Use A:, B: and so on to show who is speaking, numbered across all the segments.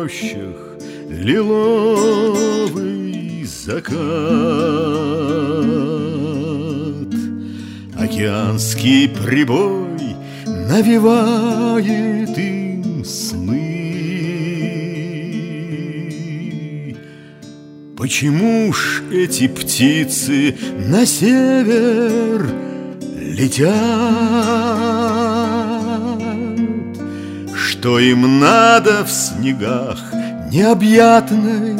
A: рощах лиловый закат. Океанский прибой навевает им сны. Почему ж эти птицы на север летят? Что им надо в снегах необъятной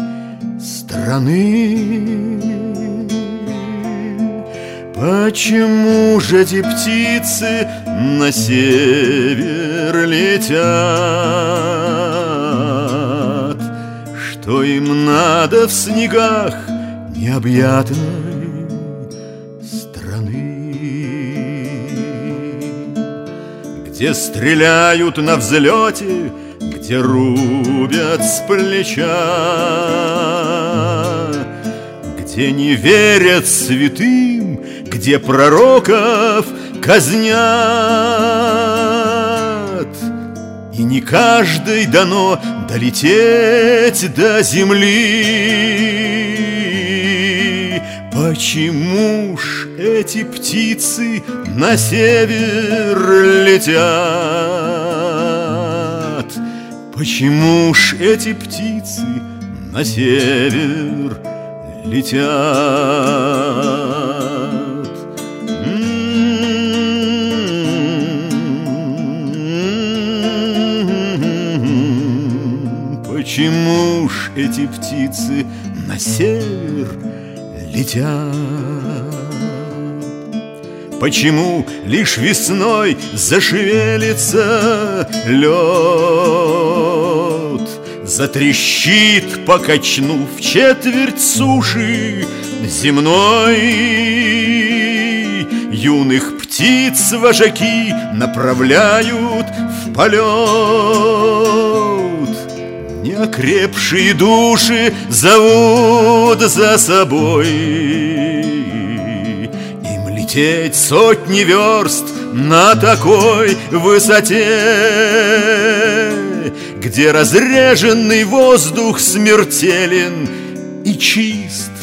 A: страны? Почему же эти птицы на север летят? Что им надо в снегах необъятной страны? Где стреляют на взлете, где рубят с плеча, где не верят святым, где пророков казнят. И не каждой дано долететь до земли. Почему ж эти птицы на север летят? Почему ж эти птицы на север летят? Почему ж эти птицы на север летят? Почему лишь весной зашевелится лед, затрещит, покачнув четверть суши земной? Юных птиц вожаки направляют в полет, неокрепшие души зовут за собой. Им лететь сотни верст на такой высоте, где разреженный воздух смертелен и чист,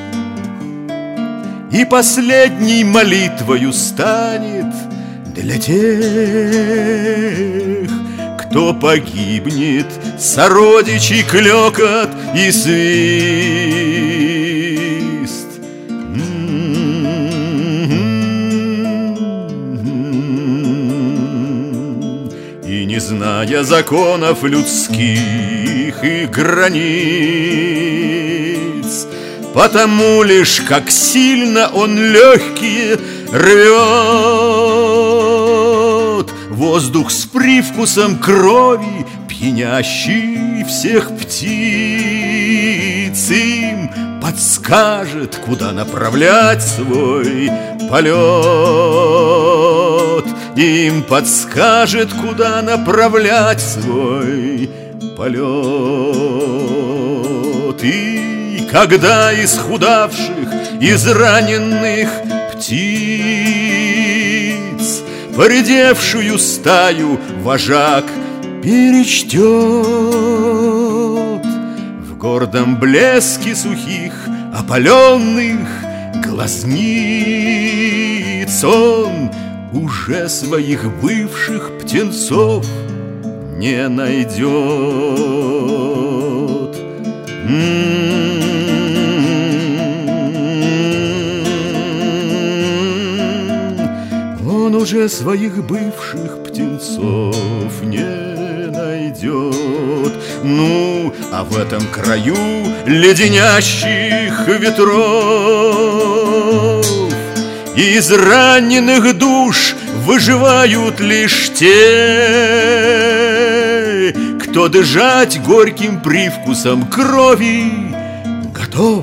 A: и последней молитвою станет для тех, кто погибнет, сородичей клёкот и свист. И не зная законов людских и границ, потому лишь как сильно он легкие рвет, воздух с привкусом крови, пьянящий всех птиц, им подскажет, куда направлять свой полет. Им подскажет, куда направлять свой полет. И когда исхудавших, израненных птиц поредевшую стаю вожак перечтет, в гордом блеске сухих опаленных глазниц он уже своих бывших птенцов не найдет. Он уже своих бывших птенцов не найдет. Ну, а в этом краю леденящих ветров из раненых душ выживают лишь те, кто дышать горьким привкусом крови готов.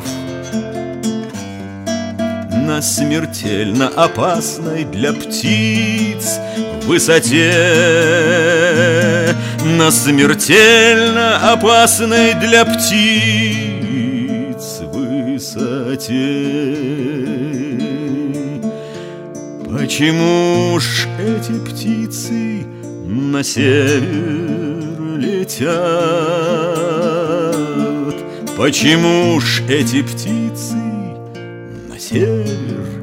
A: На смертельно опасной для птиц высоте, на смертельно опасной для птиц высоте. Почему ж эти птицы на север летят. Почему ж эти птицы на север